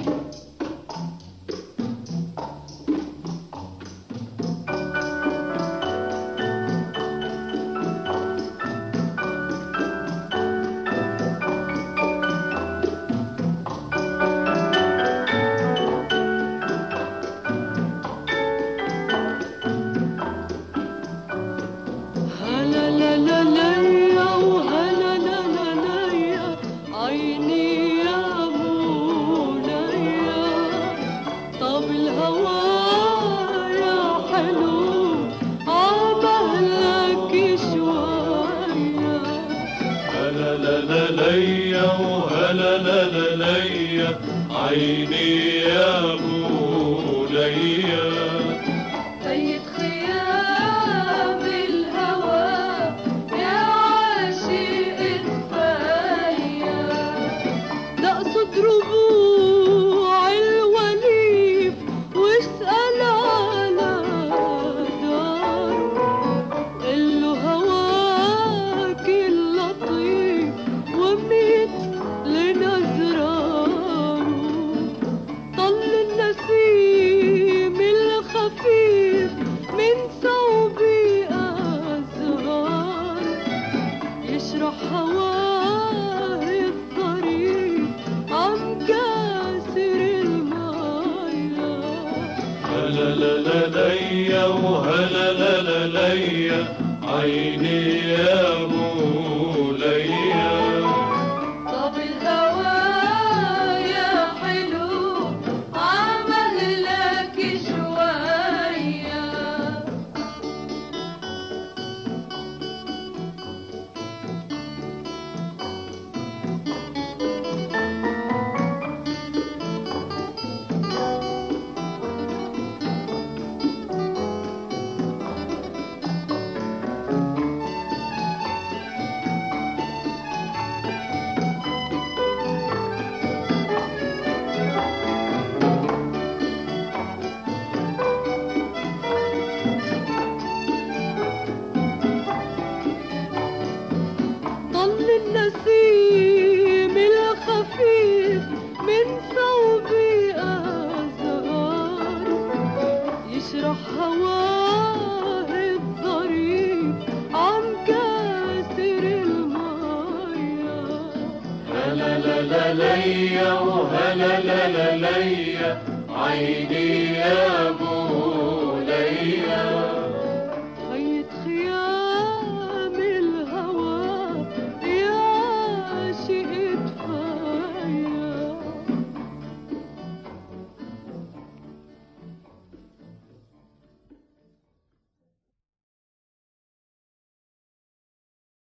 عيني يا بوليا بيت خيام الهوى يا عاشق كفاية تقصد ربوع الوليف واسأل على داره قله هواك اللطيف وميت لنظرة النسيم الخفيف من ثوبي أزهار يشرح هواه الطريق عم كاسر المايا هلا لا لا ليا وهلا لا لا ليا عيني يا بوليا طب الهوى النسيم الخفيف من ثوبي أزهار يشرح هواه الظريف عم كاسر المايا هلا لا لا ليا وهلا لا لا ليا عيني يا بوليا